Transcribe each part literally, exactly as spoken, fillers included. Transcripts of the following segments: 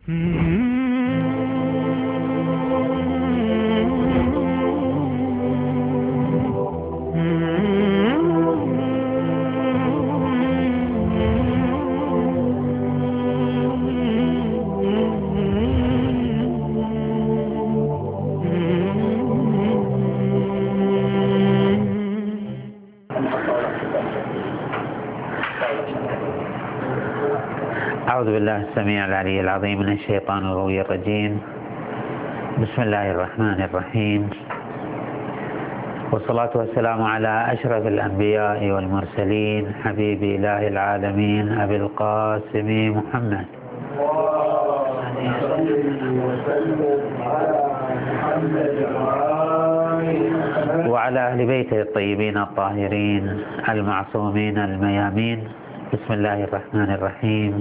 أعوذ بالله السميع العلي العظيم من الشيطان الغوي الرجيم. بسم الله الرحمن الرحيم، والصلاة والسلام على أشرف الأنبياء والمرسلين، حبيب إله العالمين أبي القاسم محمد وعلى أهل بيته الطيبين الطاهرين المعصومين الميامين. بسم الله الرحمن الرحيم.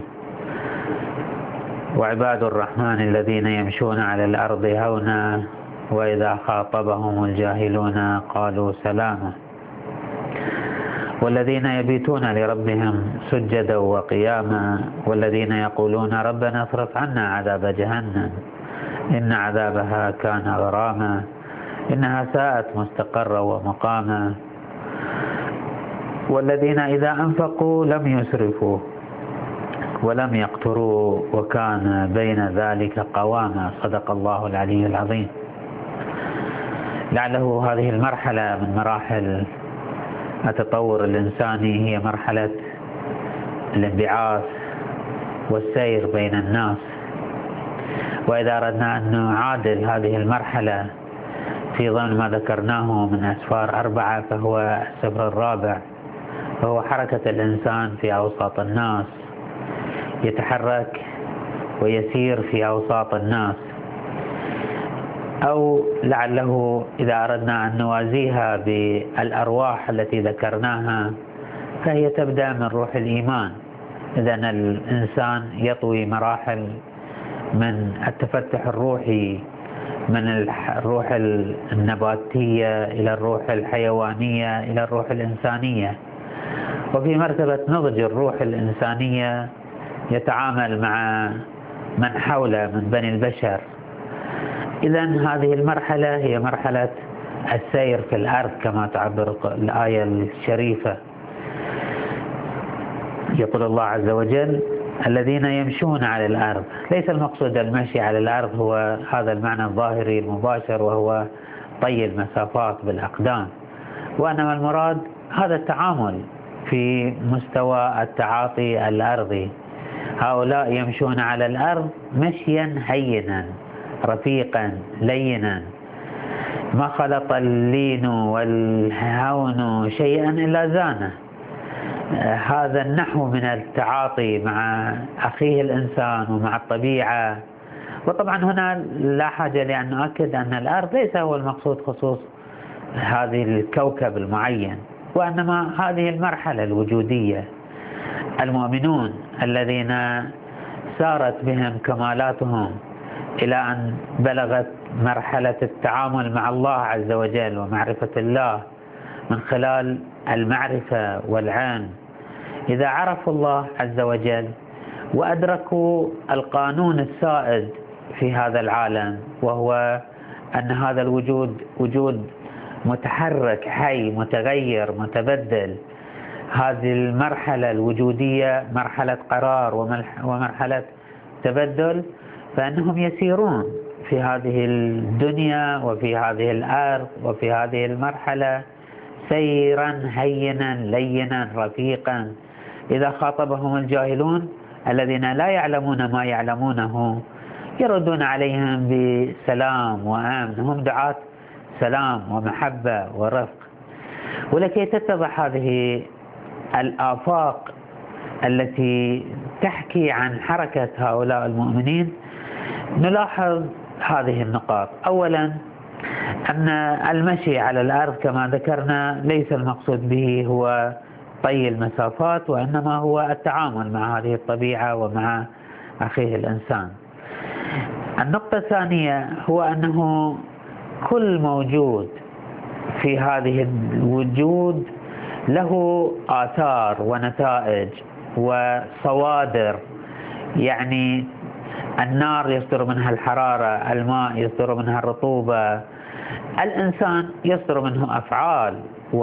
وعباد الرحمن الذين يمشون على الأرض هونا وإذا خاطبهم الجاهلون قالوا سلاما، والذين يبيتون لربهم سجدا وقياما، والذين يقولون ربنا اصرف عنا عذاب جهنم إن عذابها كان غراما إنها ساءت مستقرا ومقاما، والذين إذا أنفقوا لم يسرفوا ولم يقتروا وكان بين ذلك قواما. صدق الله العلي العظيم. لعله هذه المرحلة من مراحل التطور الإنساني هي مرحلة الانبعاث والسير بين الناس، وإذا أردنا أن نعادل هذه المرحلة في ضمن ما ذكرناه من أسفار أربعة فهو السفر الرابع، فهو حركة الإنسان في أوساط الناس، يتحرك ويسير في أوساط الناس. أو لعله إذا أردنا أن نوازيها بالأرواح التي ذكرناها فهي تبدأ من روح الإيمان. إذن الإنسان يطوي مراحل من التفتح الروحي، من الروح النباتية إلى الروح الحيوانية إلى الروح الإنسانية، وفي مرتبة نضج الروح الإنسانية يتعامل مع من حوله من بني البشر. إذن هذه المرحلة هي مرحلة السير في الأرض كما تعبر الآية الشريفة. يقول الله عز وجل الذين يمشون على الأرض، ليس المقصود المشي على الأرض هو هذا المعنى الظاهري المباشر وهو طي المسافات بالأقدام، وإنما المراد هذا التعامل في مستوى التعاطي الأرضي. هؤلاء يمشون على الأرض مشيا هينا رفيقا لينا، ما خلط اللين والهون شيئا إلا زانه. هذا النحو من التعاطي مع أخيه الإنسان ومع الطبيعة. وطبعا هنا لا حاجة لأن نؤكد أن الأرض ليس هو المقصود خصوص هذه الكوكب المعين، وإنما هذه المرحلة الوجودية. المؤمنون الذين سارت بهم كمالاتهم إلى أن بلغت مرحلة التعامل مع الله عز وجل ومعرفة الله من خلال المعرفة والعلم، إذا عرفوا الله عز وجل وأدركوا القانون السائد في هذا العالم، وهو أن هذا الوجود وجود متحرك حي متغير متبدل، هذه المرحلة الوجودية مرحلة قرار ومرحلة تبدل، فإنهم يسيرون في هذه الدنيا وفي هذه الأرض وفي هذه المرحلة سيرا هينا لينا رفيقا. إذا خاطبهم الجاهلون الذين لا يعلمون ما يعلمونه يردون عليهم بسلام وأمن، هم دعاة سلام ومحبة ورفق. ولكي تتضح هذه الآفاق التي تحكي عن حركة هؤلاء المؤمنين نلاحظ هذه النقاط. أولا أن المشي على الأرض كما ذكرنا ليس المقصود به هو طي المسافات، وإنما هو التعامل مع هذه الطبيعة ومع أخيه الإنسان. النقطة الثانية هو أنه كل موجود في هذه الوجود له آثار ونتائج وصوادر، يعني النار يصدر منها الحرارة، الماء يصدر منها الرطوبة، الإنسان يصدر منه أفعال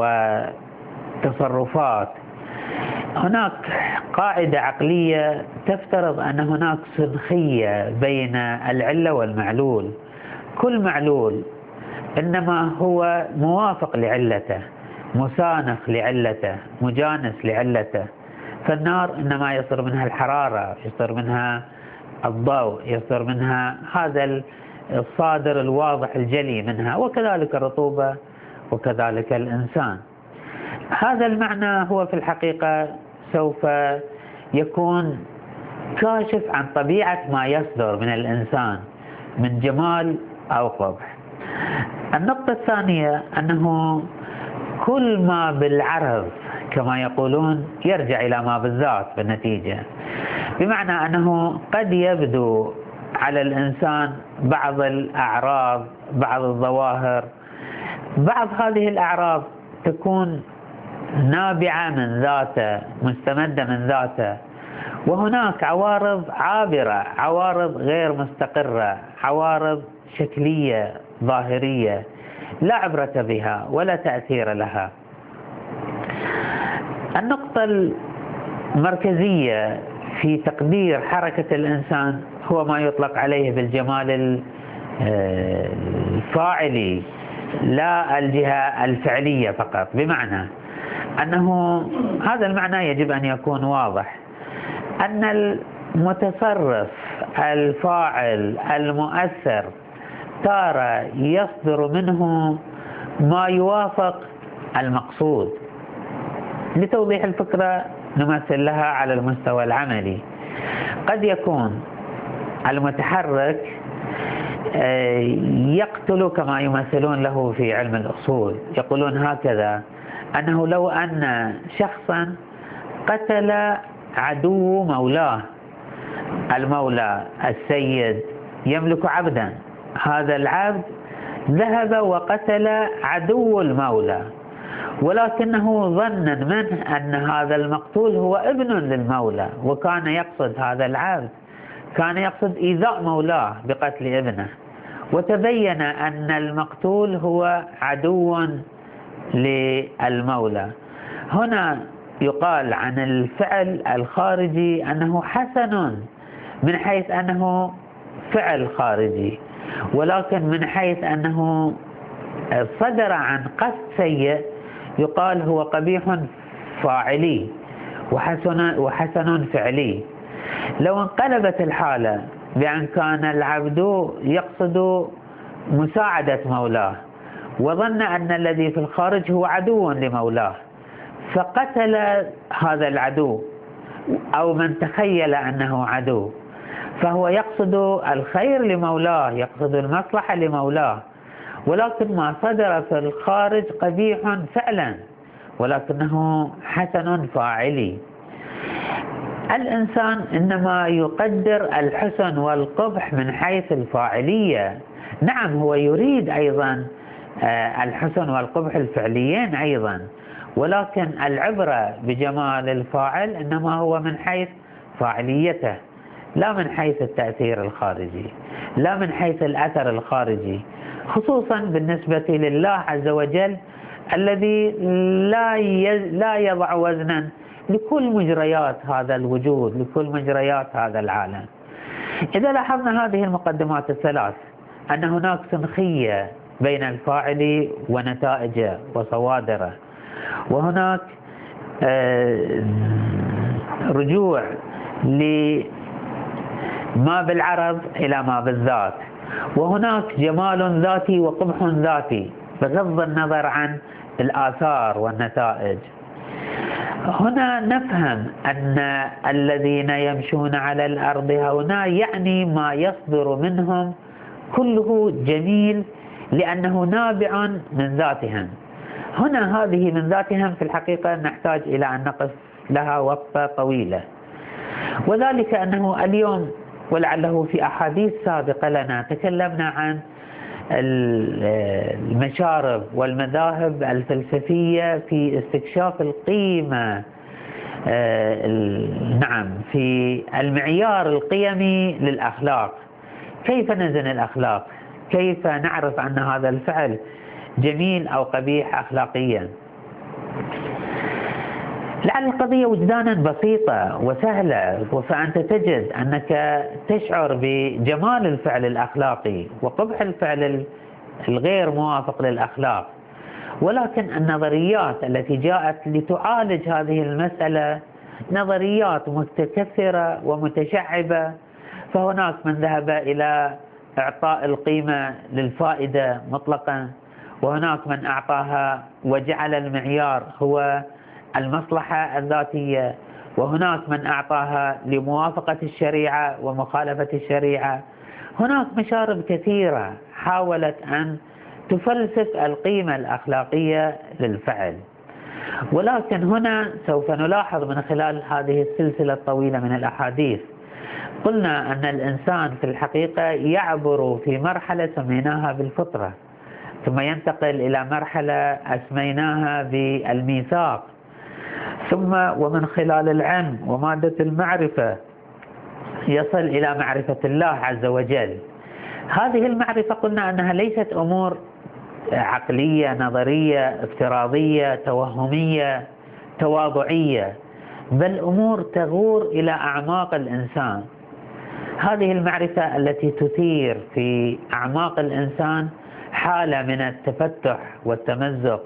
وتصرفات. هناك قاعدة عقلية تفترض أن هناك سنخية بين العلة والمعلول. كل معلول إنما هو موافق لعلته، مسانخ لعلته، مجانس لعلته. فالنار إنما يصدر منها الحرارة، يصدر منها الضوء، يصدر منها هذا الصادر الواضح الجلي منها، وكذلك الرطوبة وكذلك الإنسان. هذا المعنى هو في الحقيقة سوف يكون كاشف عن طبيعة ما يصدر من الإنسان من جمال أو قبح. النقطة الثانية أنه كل ما بالعرض كما يقولون يرجع إلى ما بالذات بالنتيجة، بمعنى أنه قد يبدو على الإنسان بعض الأعراض، بعض الظواهر، بعض هذه الأعراض تكون نابعة من ذاته، مستمدة من ذاته، وهناك عوارض عابرة، عوارض غير مستقرة، عوارض شكلية ظاهرية لا عبرة بها ولا تأثير لها. النقطة المركزية في تقدير حركة الإنسان هو ما يطلق عليه بالجمال الفاعلي، لا الجهة الفعلية فقط، بمعنى أنه هذا المعنى يجب أن يكون واضح، أن المتصرف الفاعل المؤثر تارة يصدر منه ما يوافق المقصود. لتوضيح الفكرة نمثل لها على المستوى العملي. قد يكون المتحرك يقتل كما يمثلون له في علم الأصول، يقولون هكذا، أنه لو أن شخصا قتل عدو مولاه، المولى السيد يملك عبدا، هذا العبد ذهب وقتل عدو المولى، ولكنه ظنا منه أن هذا المقتول هو ابن للمولى، وكان يقصد هذا العبد كان يقصد إيذاء مولاه بقتل ابنه، وتبين أن المقتول هو عدو للمولى. هنا يقال عن الفعل الخارجي أنه حسن من حيث أنه فعل خارجي، ولكن من حيث أنه صدر عن قصد سيء يقال هو قبيح فاعلي وحسن, وحسن فعلي. لو انقلبت الحالة بأن كان العبد يقصد مساعدة مولاه وظن أن الذي في الخارج هو عدو لمولاه، فقتل هذا العدو أو من تخيل أنه عدو، فهو يقصد الخير لمولاه، يقصد المصلحة لمولاه، ولكن ما صدر في الخارج قبيح فعلا ولكنه حسن فاعلي. الإنسان إنما يقدر الحسن والقبح من حيث الفاعلية. نعم، هو يريد أيضا الحسن والقبح الفعليين أيضا، ولكن العبرة بجمال الفاعل إنما هو من حيث فاعليته، لا من حيث التأثير الخارجي، لا من حيث الأثر الخارجي، خصوصا بالنسبة لله عز وجل الذي لا لا يضع وزنا لكل مجريات هذا الوجود، لكل مجريات هذا العالم. إذا لاحظنا هذه المقدمات الثلاث، أن هناك سنخية بين الفاعل ونتائجه وصوادره، وهناك رجوع لما بالعرض إلى ما بالذات، وهناك جمال ذاتي وقبح ذاتي بغض النظر عن الآثار والنتائج. هنا نفهم أن الذين يمشون على الأرض هنا يعني ما يصدر منهم كله جميل لأنه نابع من ذاتهم. هنا هذه من ذاتهم في الحقيقة نحتاج إلى أن نقف لها وقفة طويلة، وذلك أنه اليوم ولعله في أحاديث سابقة لنا تكلمنا عن المشارب والمذاهب الفلسفية في استكشاف القيمة نعم في المعيار القيمي للأخلاق. كيف نزن الأخلاق؟ كيف نعرف أن هذا الفعل جميل أو قبيح أخلاقيا؟ لعل القضية وجدانا بسيطة وسهلة، فأنت تجد أنك تشعر بجمال الفعل الأخلاقي وقبح الفعل الغير موافق للأخلاق، ولكن النظريات التي جاءت لتعالج هذه المسألة نظريات متكثرة ومتشعبة. فهناك من ذهب إلى إعطاء القيمة للفائدة مطلقا، وهناك من أعطاها وجعل المعيار هو المصلحة الذاتية، وهناك من أعطاها لموافقة الشريعة ومخالفة الشريعة. هناك مشارب كثيرة حاولت أن تفلسف القيمة الأخلاقية للفعل، ولكن هنا سوف نلاحظ من خلال هذه السلسلة الطويلة من الأحاديث قلنا أن الإنسان في الحقيقة يعبر في مرحلة سميناها بالفطرة، ثم ينتقل إلى مرحلة أسميناها بالميثاق، ثم ومن خلال العلم ومادة المعرفة يصل إلى معرفة الله عز وجل. هذه المعرفة قلنا أنها ليست أمور عقلية نظرية افتراضية توهمية تواضعية، بل أمور تغور إلى أعماق الإنسان. هذه المعرفة التي تثير في أعماق الإنسان حالة من التفتح والتمزق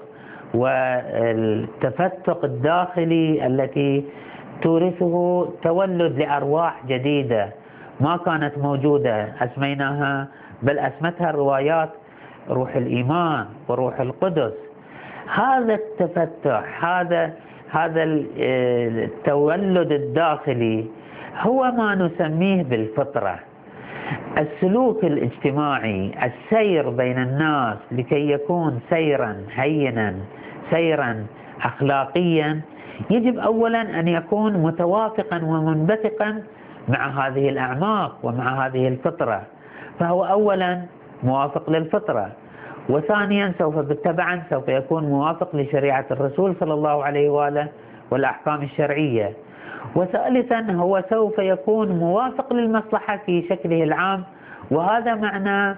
والتفتق الداخلي التي تورثه تولد لأرواح جديدة ما كانت موجودة، أسميناها بل أسمتها الروايات روح الإيمان وروح القدس. هذا التفتح هذا هذا التولد الداخلي هو ما نسميه بالفطرة. السلوك الاجتماعي، السير بين الناس لكي يكون سيرا هينا سيرا أخلاقيا، يجب أولا أن يكون متوافقا ومنبثقا مع هذه الأعماق ومع هذه الفطرة. فهو أولا موافق للفطرة، وثانيا سوف بالتبعا سوف يكون موافق لشريعة الرسول صلى الله عليه وآله والأحكام الشرعية، وثالثا هو سوف يكون موافق للمصلحة في شكله العام. وهذا معنى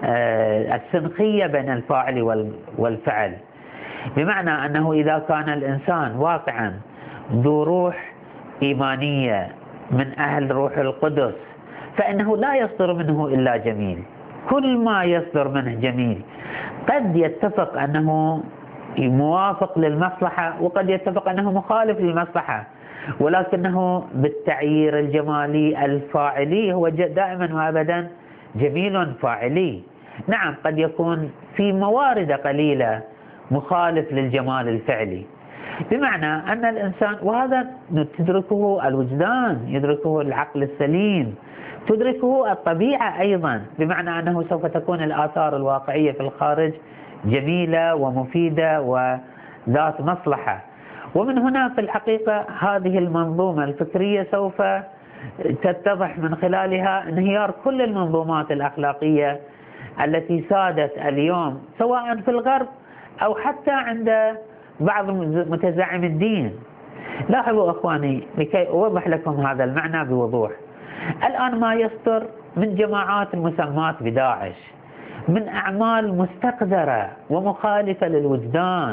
السنخية بين الفاعل والفعل، بمعنى أنه إذا كان الإنسان واقعا ذو روح إيمانية من أهل روح القدس فإنه لا يصدر منه إلا جميل، كل ما يصدر منه جميل. قد يتفق أنه موافق للمصلحة وقد يتفق أنه مخالف للمصلحة، ولكنه بالتعيير الجمالي الفاعلي هو دائما وأبدا جميل فاعلي. نعم قد يكون في موارد قليلة مخالف للجمال الفعلي، بمعنى أن الإنسان، وهذا تدركه الوجدان يدركه العقل السليم تدركه الطبيعة أيضا، بمعنى أنه سوف تكون الآثار الواقعية في الخارج جميلة ومفيدة وذات مصلحة. ومن هنا في الحقيقة هذه المنظومة الفكرية سوف تتضح من خلالها انهيار كل المنظومات الأخلاقية التي سادت اليوم سواء في الغرب أو حتى عند بعض متزعم الدين. لاحظوا أخواني لكي أوضح لكم هذا المعنى بوضوح، الآن ما يصدر من جماعات مسماة بداعش من أعمال مستقذرة ومخالفة للوجدان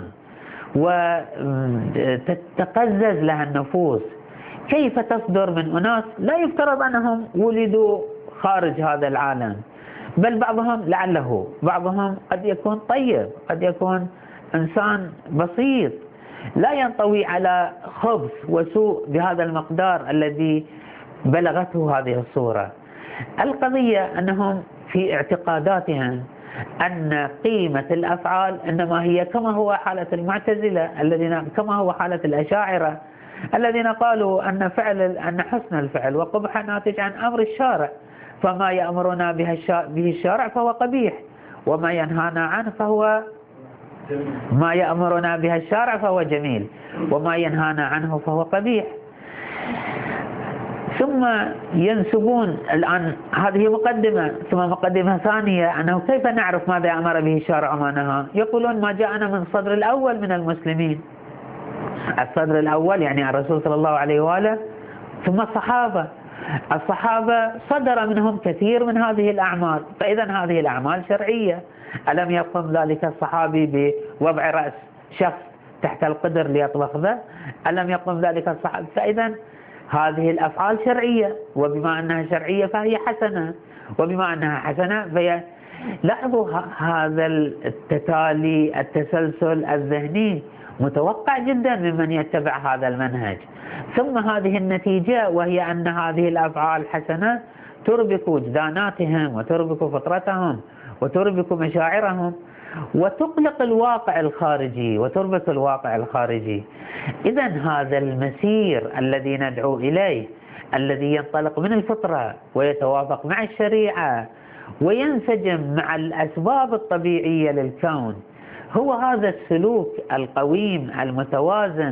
وتتقزز لها النفوس، كيف تصدر من أناس لا يفترض أنهم ولدوا خارج هذا العالم، بل بعضهم لعله بعضهم قد يكون طيب، قد يكون إنسان بسيط لا ينطوي على خبث وسوء بهذا المقدار الذي بلغته هذه الصورة. القضية أنهم في اعتقاداتهم أن قيمة الأفعال إنما هي كما هو حالة المعتزلة الذين كما هو حالة الأشاعرة الذين قالوا أن فعل أن حسن الفعل وقبح ناتج عن أمر الشارع، فما يأمرنا به الشارع فهو قبيح، وما ينهانا عنه فهو ما يأمرنا بها الشارع فهو جميل، وما ينهانا عنه فهو قبيح. ثم ينسبون الآن هذه مقدمة، ثم مقدمة ثانية أنه كيف نعرف ماذا أمر به الشارع وما نهى؟ يقولون ما جاءنا من صدر الأول من المسلمين. الصدر الأول يعني الرسول صلى الله عليه وآله، ثم الصحابة. الصحابة صدر منهم كثير من هذه الأعمال، فإذا هذه الأعمال شرعية. ألم يقم ذلك الصحابي بوضع رأس شخص تحت القدر ليطبخ ذا؟ ألم يقم ذلك الصحابي؟ فإذا هذه الأفعال شرعية، وبما أنها شرعية فهي حسنة، وبما أنها حسنة فهي. لاحظوا هذا التتالي، التسلسل الذهني متوقع جدا ممن يتبع هذا المنهج. ثم هذه النتيجة، وهي أن هذه الأفعال الحسنة تربك وجداناتهم وتربك فطرتهم وتربك مشاعرهم وتقلق الواقع الخارجي وتربك الواقع الخارجي. إذا هذا المسير الذي ندعو إليه، الذي ينطلق من الفطرة ويتوافق مع الشريعة وينسجم مع الأسباب الطبيعية للكون، هو هذا السلوك القويم المتوازن،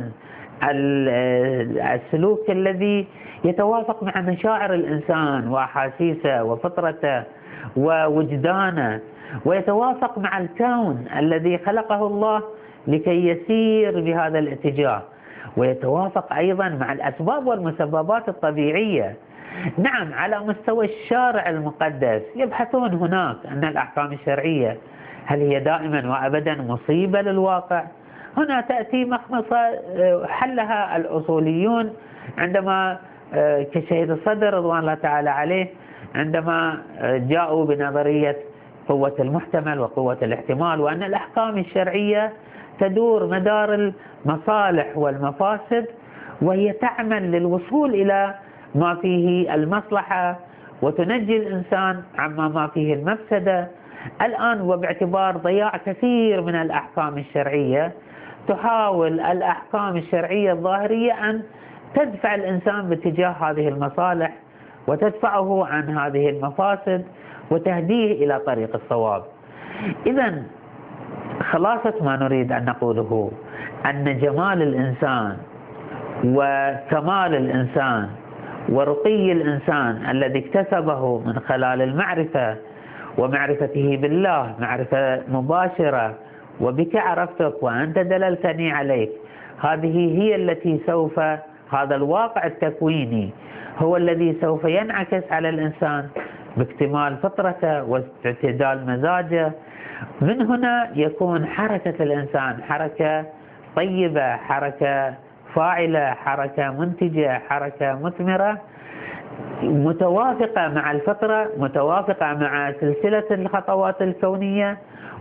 السلوك الذي يتوافق مع مشاعر الإنسان وأحاسيسه وفطرته ووجدانه، ويتوافق مع الكون الذي خلقه الله لكي يسير بهذا الاتجاه، ويتوافق أيضا مع الأسباب والمسببات الطبيعية. نعم، على مستوى الشارع المقدس يبحثون هناك أن الأحكام الشرعية هل هي دائما وأبدا مصيبة للواقع؟ هنا تأتي مخمصة حلها الأصوليون عندما كشهيد الصدر رضوان الله تعالى عليه، عندما جاءوا بنظرية قوة المحتمل وقوة الاحتمال، وأن الأحكام الشرعية تدور مدار المصالح والمفاسد، وهي تعمل للوصول إلى ما فيه المصلحة وتنجي الإنسان عما ما فيه المفسدة. الآن وباعتبار ضياع كثير من الأحكام الشرعية، تحاول الأحكام الشرعية الظاهرية أن تدفع الإنسان باتجاه هذه المصالح وتدفعه عن هذه المفاسد وتهديه إلى طريق الصواب. إذن خلاصة ما نريد أن نقوله أن جمال الإنسان وكمال الإنسان ورقي الإنسان الذي اكتسبه من خلال المعرفة ومعرفته بالله، معرفة مباشرة، وبك عرفتك وأنت دللتني عليك، هذه هي التي سوف، هذا الواقع التكويني هو الذي سوف ينعكس على الإنسان باكتمال فطرته واعتدال مزاجه. من هنا يكون حركة الإنسان حركة طيبة، حركة فاعلة، حركة منتجة، حركة مثمرة، متوافقة مع الفطرة، متوافقة مع سلسلة الخطوات الكونية،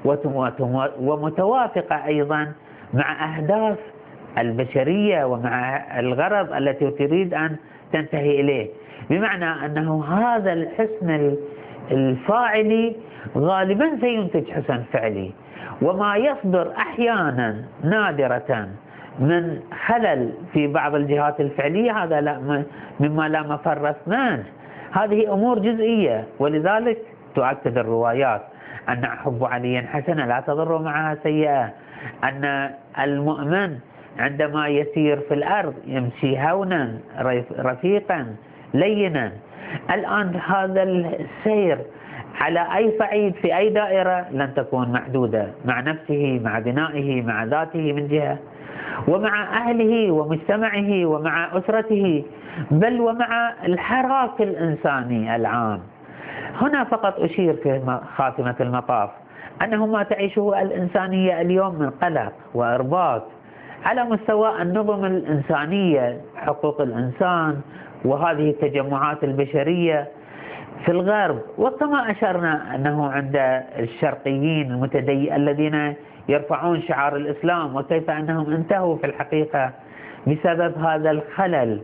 ومتوافقة أيضا مع أهداف البشرية ومع الغرض التي تريد أن تنتهي إليه. بمعنى أنه هذا الحسن الفاعلي غالبا سينتج حسن فعلي، وما يصدر أحيانا نادرة من خلل في بعض الجهات الفعلية هذا لا مما لا مفر منه، هذه أمور جزئية. ولذلك تؤكد الروايات أن حب علي حسنة لا تضر معها سيئة، أن المؤمن عندما يسير في الأرض يمشي هونا رفيقا لينا. الآن هذا السير على أي صعيد في أي دائرة لن تكون محدودة، مع نفسه، مع بنائه، مع ذاته من جهة، ومع أهله ومجتمعه ومع أسرته، بل ومع الحراك الإنساني العام. هنا فقط أشير في خاتمة المطاف أنه ما تعيشه الإنسانية اليوم من قلق وإرباك على مستوى النظم الإنسانية، حقوق الإنسان وهذه التجمعات البشرية في الغرب، وكما أشرنا أنه عند الشرقيين المتدين الذين يرفعون شعار الإسلام، وكيف أنهم انتهوا في الحقيقة بسبب هذا الخلل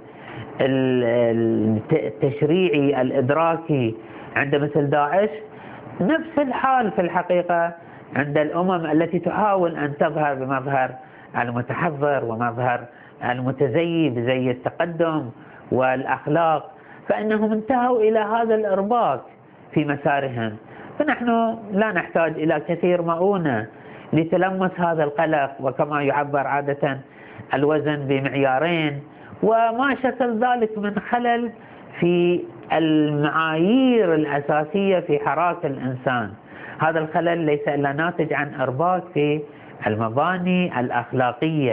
التشريعي الإدراكي عند مثل داعش. نفس الحال في الحقيقة عند الأمم التي تحاول أن تظهر بمظهر المتحضر ومظهر المتزيي بزي التقدم والأخلاق، فإنهم انتهوا إلى هذا الإرباك في مسارهم. فنحن لا نحتاج إلى كثير مؤونة لتلمس هذا القلق، وكما يعبر عادة الوزن بمعيارين، وما شكل ذلك من خلل في المعايير الأساسية في حراك الإنسان. هذا الخلل ليس إلا ناتج عن إرباك في المباني الأخلاقية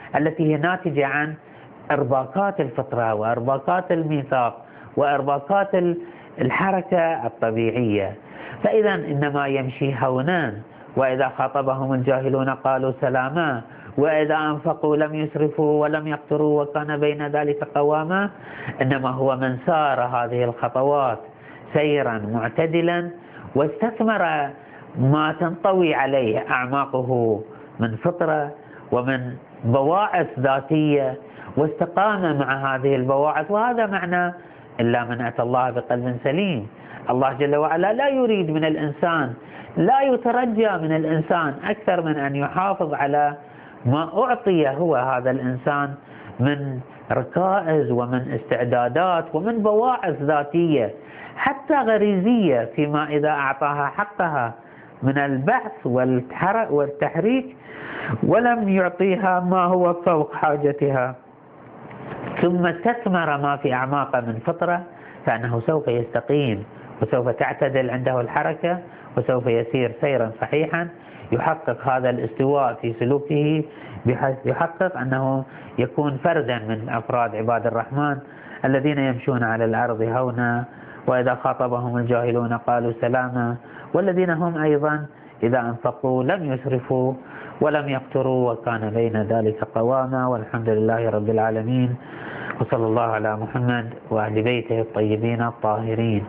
التي هي ناتجة عن إرباكات الفطرة وإرباكات الميثاق وإرباكات الحركة الطبيعية. فإذا إنما يمشي هونا، وإذا خاطبهم الجاهلون قالوا سلاما، وإذا أنفقوا لم يسرفوا ولم يقتروا وكان بين ذلك قواما. إنما هو من سار هذه الخطوات سيرا معتدلا واستثمر ما تنطوي عليه أعماقه من فطرة ومن بواعث ذاتية، واستقام مع هذه البواعث. وهذا معنى إلا من أتى الله بقلب سليم. الله جل وعلا لا يريد من الإنسان، لا يترجى من الإنسان أكثر من أن يحافظ على ما أعطي هو هذا الإنسان من ركائز ومن استعدادات ومن بواعث ذاتية حتى غريزية، فيما إذا أعطاها حقها من البحث والتحريك ولم يعطيها ما هو فوق حاجتها، ثم استثمر ما في أعماقه من فطرة، فإنه سوف يستقيم وسوف تعتدل عنده الحركة وسوف يسير سيرا صحيحا يحقق هذا الاستواء في سلوكه، بحيث يحقق أنه يكون فردا من أفراد عباد الرحمن الذين يمشون على الأرض هونا، وإذا خاطبهم الجاهلون قالوا سلاما، والذين هم أيضا إذا أنفقوا لم يسرفوا ولم يقتروا وكان بين ذلك قواما. والحمد لله رب العالمين، وصلى الله على محمد وأهل بيته الطيبين الطاهرين.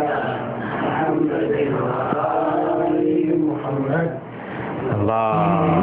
الله